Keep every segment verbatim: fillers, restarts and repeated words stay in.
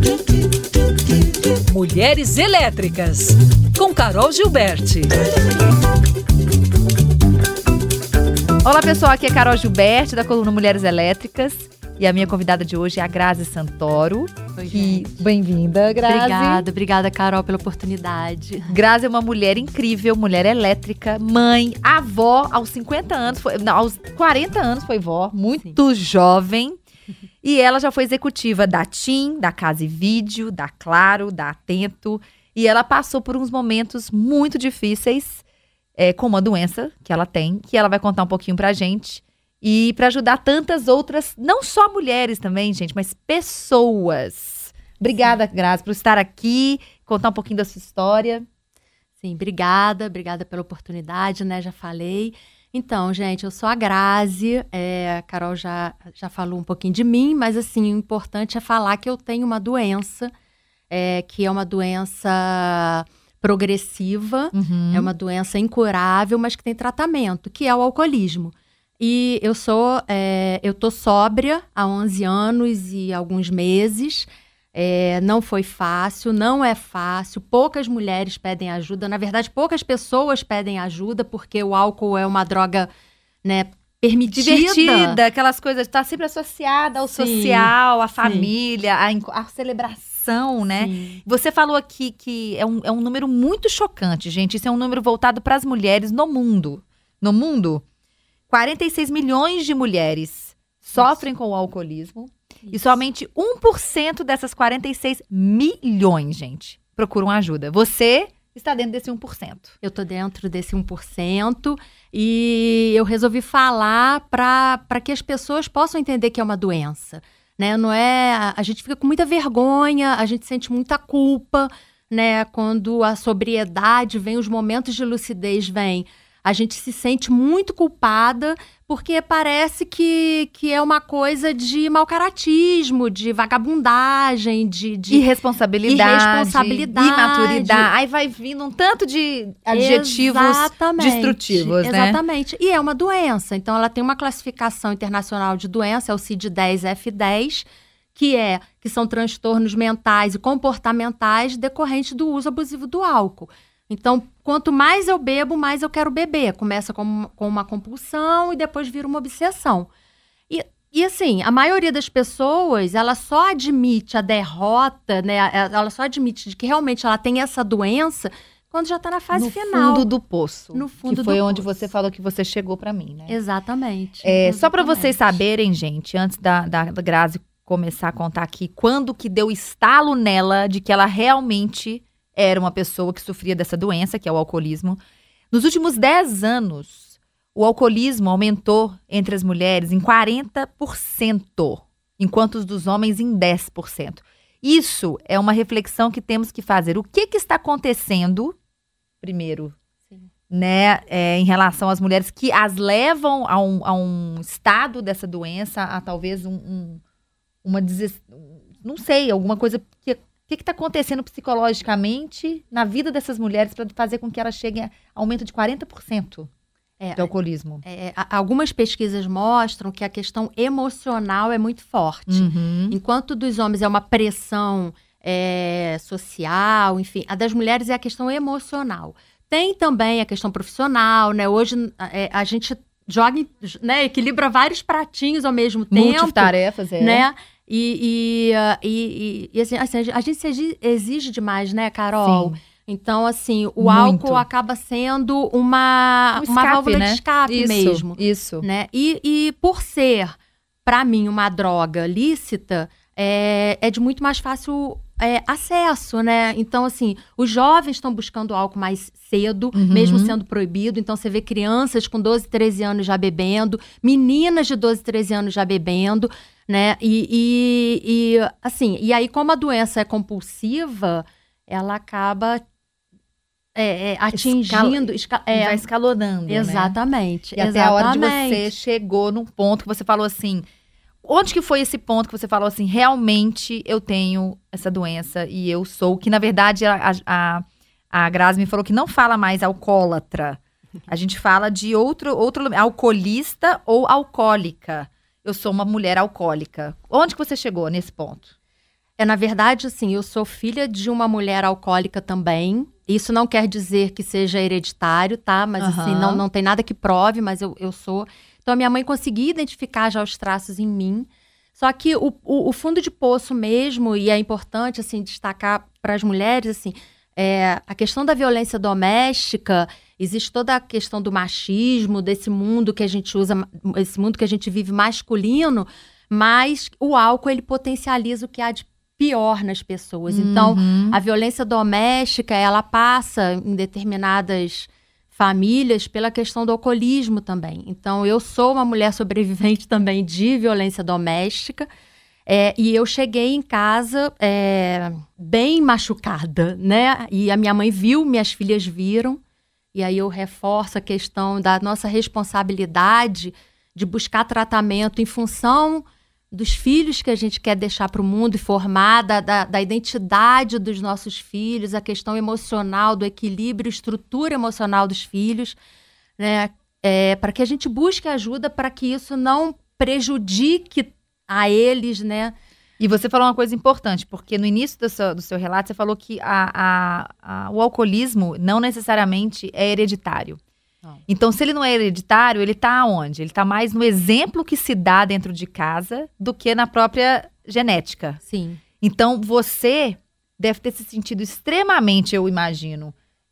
Mulheres Elétricas, com Carol Gilberti. Olá pessoal, aqui é Carol Gilberti, da coluna Mulheres Elétricas. E a minha convidada de hoje é a Grazi Santoro. Oi, que... gente. Bem-vinda, Grazi. Obrigada, obrigada, Carol, pela oportunidade. Grazi é uma mulher incrível, mulher elétrica, mãe, avó, aos cinquenta anos, foi, não, aos quarenta anos foi vó, muito Sim. jovem. E ela já foi executiva da TIM, da Casa e Vídeo, da Claro, da Atento. E ela passou por uns momentos muito difíceis, é, com uma doença que ela tem, que ela vai contar um pouquinho pra gente. E para ajudar tantas outras, não só mulheres também, gente, mas pessoas. Obrigada, Sim. Grazi, por estar aqui, contar um pouquinho da sua história. Sim, obrigada, obrigada pela oportunidade, né, já falei. Então, gente, eu sou a Grazi, é, a Carol já, já falou um pouquinho de mim, mas assim, o importante é falar que eu tenho uma doença, é, que é uma doença progressiva, uhum. é uma doença incurável, mas que tem tratamento, que é o alcoolismo. E eu sou, é, eu tô sóbria há onze anos e alguns meses. É, não foi fácil, não é fácil. Poucas mulheres pedem ajuda. Na verdade, poucas pessoas pedem ajuda, porque o álcool é uma droga, né, permitida. Divertida, aquelas coisas, tá sempre associada ao sim, social, à família, à, à celebração, né? Sim. Você falou aqui que é um, é um número muito chocante, gente. Isso é um número voltado para as mulheres no mundo. No mundo, quarenta e seis milhões de mulheres sofrem Isso. com o alcoolismo. Isso. E somente um por cento dessas quarenta e seis milhões, gente, procuram ajuda. Você está dentro desse um por cento. Eu estou dentro desse um por cento e eu resolvi falar para que as pessoas possam entender que é uma doença. Né? Não é, a, a gente fica com muita vergonha, a gente sente muita culpa, né? Quando a sobriedade vem, os momentos de lucidez vêm. A gente se sente muito culpada porque parece que, que é uma coisa de mau-caratismo, de vagabundagem, de, de irresponsabilidade, irresponsabilidade, imaturidade. Aí vai vindo um tanto de adjetivos Exatamente. destrutivos, né? Exatamente. E é uma doença. Então, ela tem uma classificação internacional de doença, é o C I D dez F dez, que, é, que são transtornos mentais e comportamentais decorrentes do uso abusivo do álcool. Então, quanto mais eu bebo, mais eu quero beber. Começa com, com uma compulsão e depois vira uma obsessão. E, e assim, a maioria das pessoas, ela só admite a derrota, né? Ela só admite de que realmente ela tem essa doença quando já está na fase no final. No fundo do poço. No fundo que foi do onde poço. você falou que você chegou para mim, né? Exatamente. É, exatamente. Só para vocês saberem, gente, antes da, da, da Grazi começar a contar aqui, quando que deu estalo nela de que ela realmente era uma pessoa que sofria dessa doença, que é o alcoolismo. Nos últimos dez anos, o alcoolismo aumentou entre as mulheres em quarenta por cento, enquanto os dos homens em dez por cento. Isso é uma reflexão que temos que fazer. O que, que está acontecendo, primeiro, Sim. né, é, em relação às mulheres que as levam a um, a um estado dessa doença, a talvez um, um, uma, não sei, alguma coisa que... O que está acontecendo psicologicamente na vida dessas mulheres para fazer com que elas cheguem a aumento de quarenta por cento é, de alcoolismo? É, é, algumas pesquisas mostram que a questão emocional é muito forte. Uhum. Enquanto dos homens é uma pressão é, social, enfim, a das mulheres é a questão emocional. Tem também a questão profissional, né? Hoje é, a gente joga, né, equilibra vários pratinhos ao mesmo tempo. Multitarefas, é. Né? E, e, uh, e, e, e assim, assim, a gente se exige demais, né, Carol? Sim. Então, assim, o Muito. álcool acaba sendo uma, um escape, uma válvula né? de escape isso, mesmo. Isso, né? E, e por ser, para mim, uma droga lícita, é, é de muito mais fácil é, acesso, né? Então, assim, os jovens estão buscando álcool mais cedo, uhum. mesmo sendo proibido. Então, você vê crianças com doze, treze anos já bebendo, meninas de doze, treze anos já bebendo, né? E, e, e, assim, e aí, como a doença é compulsiva, ela acaba é, é, atingindo... Escal... Esca... É, vai escalonando, exatamente. né? E exatamente. até a hora de você chegou num ponto que você falou assim... Onde que foi esse ponto que você falou assim, realmente eu tenho essa doença e eu sou... Que, na verdade, a, a, a Grazi me falou que não fala mais alcoólatra. A gente fala de outro, outro... Alcoolista ou alcoólica. Eu sou uma mulher alcoólica. Onde que você chegou nesse ponto? É, na verdade, assim, eu sou filha de uma mulher alcoólica também. Isso não quer dizer que seja hereditário, tá? Mas, Aham. assim, não, não tem nada que prove, mas eu, eu sou. Então, a minha mãe conseguia identificar já os traços em mim. Só que o, o, o fundo de poço mesmo, e é importante, assim, destacar para as mulheres, assim, é, a questão da violência doméstica, existe toda a questão do machismo, desse mundo que a gente usa, esse mundo que a gente vive masculino, mas o álcool, ele potencializa o que há de pior nas pessoas. Então, Uhum. a violência doméstica, ela passa em determinadas famílias pela questão do alcoolismo também. Então, eu sou uma mulher sobrevivente também de violência doméstica, é, e eu cheguei em casa é, bem machucada, né? E a minha mãe viu, minhas filhas viram, e aí eu reforço a questão da nossa responsabilidade de buscar tratamento em função dos filhos que a gente quer deixar para o mundo e formar, da, da, da identidade dos nossos filhos, a questão emocional, do equilíbrio, estrutura emocional dos filhos, né? É, para que a gente busque ajuda para que isso não prejudique a eles, né? E você falou uma coisa importante, porque no início do seu, do seu relato, você falou que a, a, a, o alcoolismo não necessariamente é hereditário. Não. Então, se ele não é hereditário, ele está onde? Ele está mais no exemplo que se dá dentro de casa do que na própria genética. Sim. Então, você deve ter se sentido extremamente, eu imagino,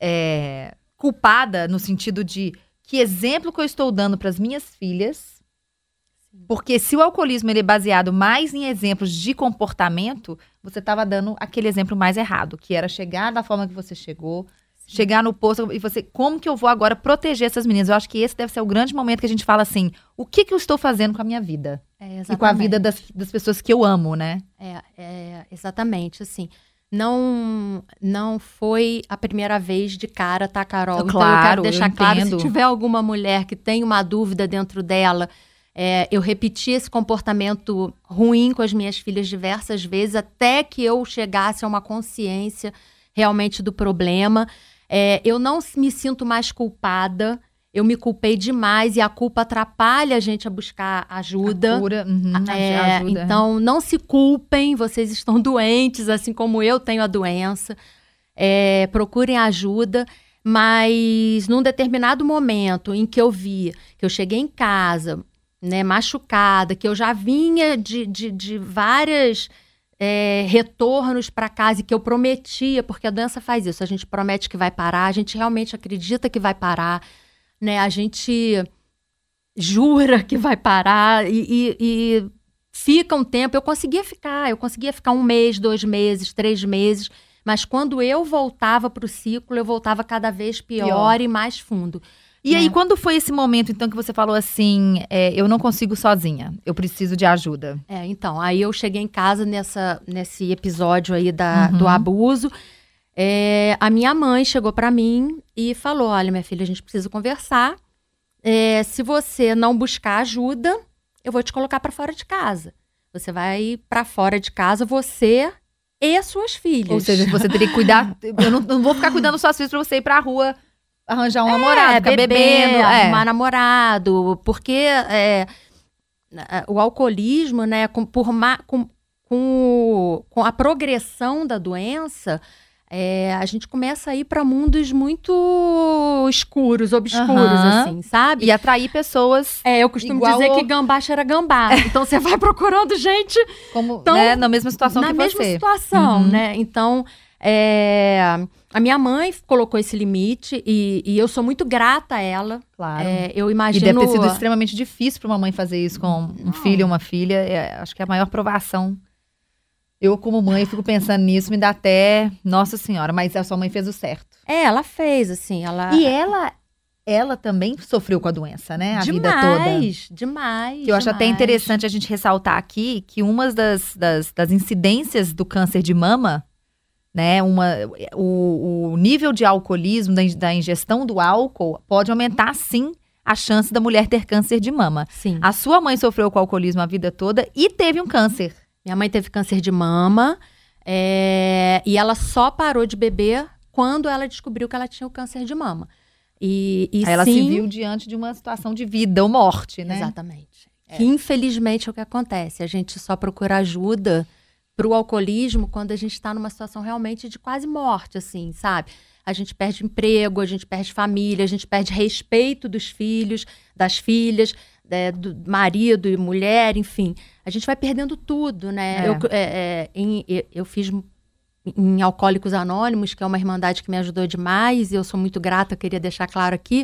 é, culpada no sentido de que exemplo que eu estou dando para as minhas filhas. Porque se o alcoolismo ele é baseado mais em exemplos de comportamento, você estava dando aquele exemplo mais errado, que era chegar da forma que você chegou, Sim. chegar no posto e você, como que eu vou agora proteger essas meninas? Eu acho que esse deve ser o grande momento que a gente fala assim, o que que eu estou fazendo com a minha vida? É, e com a vida das, das pessoas que eu amo, né? É, é, exatamente, assim. Não, não foi a primeira vez de cara, tá, Carol? Claro, então eu quero deixar eu claro, entendo. se tiver alguma mulher que tem uma dúvida dentro dela, é, eu repeti esse comportamento ruim com as minhas filhas diversas vezes, até que eu chegasse a uma consciência realmente do problema. É, eu não me sinto mais culpada, eu me culpei demais e a culpa atrapalha a gente a buscar ajuda. A cura, uhum, É, ajuda. então, não se culpem, vocês estão doentes, assim como eu tenho a doença. É, procurem ajuda, mas num determinado momento em que eu vi, que eu cheguei em casa, né, machucada, que eu já vinha de, de, de várias é, retornos para casa e que eu prometia, porque a doença faz isso, a gente promete que vai parar, a gente realmente acredita que vai parar, né, a gente jura que vai parar e, e, e fica um tempo. Eu conseguia ficar, eu conseguia ficar um mês, dois meses, três meses, mas quando eu voltava para o ciclo, eu voltava cada vez pior, pior. e mais fundo. E né? aí, quando foi esse momento, então, que você falou assim, é, eu não consigo sozinha, eu preciso de ajuda? É, então, aí eu cheguei em casa nessa, nesse episódio aí da, Uhum. do abuso. É, a minha mãe chegou para mim e falou, olha, minha filha, a gente precisa conversar. É, se você não buscar ajuda, eu vou te colocar para fora de casa. Você vai para fora de casa, você e suas filhas. Ou seja, você teria que cuidar, eu não, não vou ficar cuidando das suas filhas pra você ir pra rua arranjar um é, namorado, ficar beber, bebendo. É. Arrumar namorado, porque é, o alcoolismo, né, com, por ma, com, com, com a progressão da doença, é, a gente começa a ir para mundos muito escuros, obscuros, uhum. assim, sabe? E atrair pessoas. É, eu costumo dizer ao... que gambá cheira gambá. Então você vai procurando gente como, tão, né, na mesma situação na que mesma você. situação, uhum. né? Então, é, a minha mãe colocou esse limite e, e eu sou muito grata a ela. Claro. É, eu imagino... E deve ter sido extremamente difícil para uma mãe fazer isso com um Não. filho ou uma filha. É, acho que é a maior provação. Eu, como mãe, fico pensando nisso, me dá até... Nossa Senhora, mas a sua mãe fez o certo. É, ela fez, assim, ela... E ela, ela também sofreu com a doença, né? A demais, vida toda. Demais, demais. Que eu acho até interessante a gente ressaltar aqui que uma das, das, das incidências do câncer de mama, né? Uma, o, o nível de alcoolismo, da, da ingestão do álcool, pode aumentar, sim, a chance da mulher ter câncer de mama. Sim. A sua mãe sofreu com o alcoolismo a vida toda e teve um câncer. Minha mãe teve câncer de mama é, e ela só parou de beber quando ela descobriu que ela tinha o câncer de mama. E, e Aí ela sim, se viu diante de uma situação de vida ou morte, né? Exatamente. É. Que infelizmente é o que acontece. A gente só procura ajuda pro alcoolismo quando a gente está numa situação realmente de quase morte, assim, sabe? A gente perde emprego, a gente perde família, a gente perde respeito dos filhos, das filhas, é, do marido e mulher, enfim. A gente vai perdendo tudo, né? É. Eu, é, é, em, eu fiz em Alcoólicos Anônimos, que é uma irmandade que me ajudou demais, e eu sou muito grata, eu queria deixar claro aqui.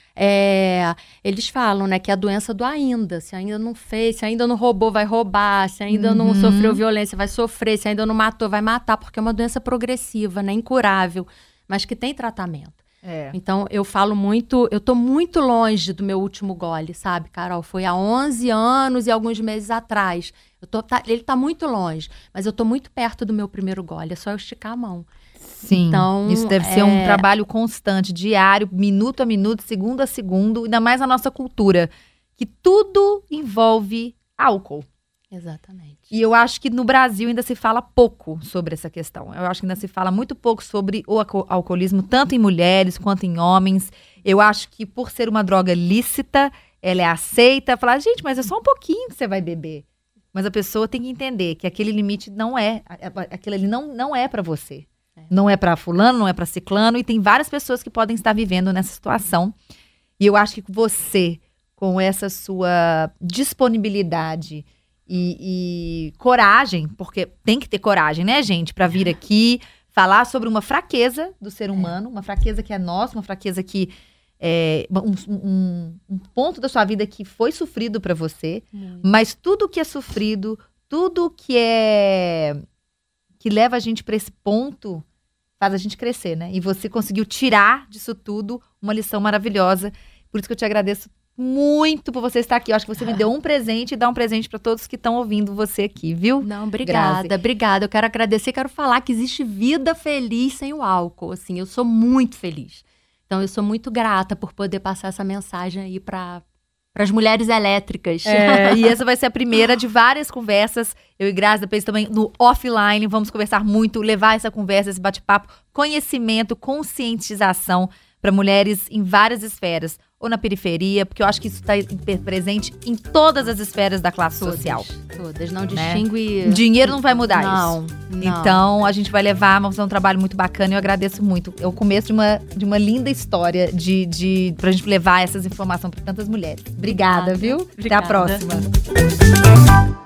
É, eles falam, né, que é a doença do ainda. Se ainda não fez, se ainda não roubou, vai roubar. Se ainda Uhum. não sofreu violência, vai sofrer. Se ainda não matou, vai matar. Porque é uma doença progressiva, né, incurável, mas que tem tratamento. É. Então, eu falo muito, eu tô muito longe do meu último gole, sabe, Carol? Foi há onze anos e alguns meses atrás. Eu tô, tá, ele tá muito longe, mas eu tô muito perto do meu primeiro gole. É só eu esticar a mão. Sim, Então, isso deve é... ser um trabalho constante, diário, minuto a minuto, segundo a segundo, ainda mais na nossa cultura, que tudo envolve álcool. Exatamente. E eu acho que no Brasil ainda se fala pouco sobre essa questão. Eu acho que ainda se fala muito pouco sobre o alco- alcoolismo, tanto em mulheres quanto em homens. Eu acho que por ser uma droga lícita, ela é aceita. Falar, gente, mas é só um pouquinho que você vai beber. Mas a pessoa tem que entender que aquele limite não é, aquilo ali não, não é pra você. É. Não é pra fulano, não é pra ciclano. E tem várias pessoas que podem estar vivendo nessa situação. E eu acho que você, com essa sua disponibilidade E, e coragem, porque tem que ter coragem, né, gente? Pra vir aqui falar sobre uma fraqueza do ser humano, uma fraqueza que é nossa, uma fraqueza que é um, um, um ponto da sua vida que foi sofrido pra você, Muito. Mas tudo que é sofrido, tudo que é que leva a gente pra esse ponto faz a gente crescer, né? E você conseguiu tirar disso tudo uma lição maravilhosa. Por isso que eu te agradeço muito por você estar aqui. Eu acho que você me deu um presente e dá um presente para todos que estão ouvindo você aqui, viu? Não, obrigada, Grazi. obrigada. Eu quero agradecer, quero falar que existe vida feliz sem o álcool. Assim, eu sou muito feliz. Então, eu sou muito grata por poder passar essa mensagem aí para as mulheres elétricas. É, e essa vai ser a primeira de várias conversas. Eu e Grazi, depois também no offline, vamos conversar muito, levar essa conversa, esse bate-papo, conhecimento, conscientização para mulheres em várias esferas. Ou na periferia, porque eu acho que isso está presente em todas as esferas da classe Todas, social. Todas, não Né? distingue... Dinheiro não vai mudar não, isso. Não, Então, a gente vai levar, vamos fazer um trabalho muito bacana e eu agradeço muito. É o começo de uma, de uma linda história de, de, pra gente levar essas informações para tantas mulheres. Obrigada, Obrigada. viu? Obrigada. Até a próxima.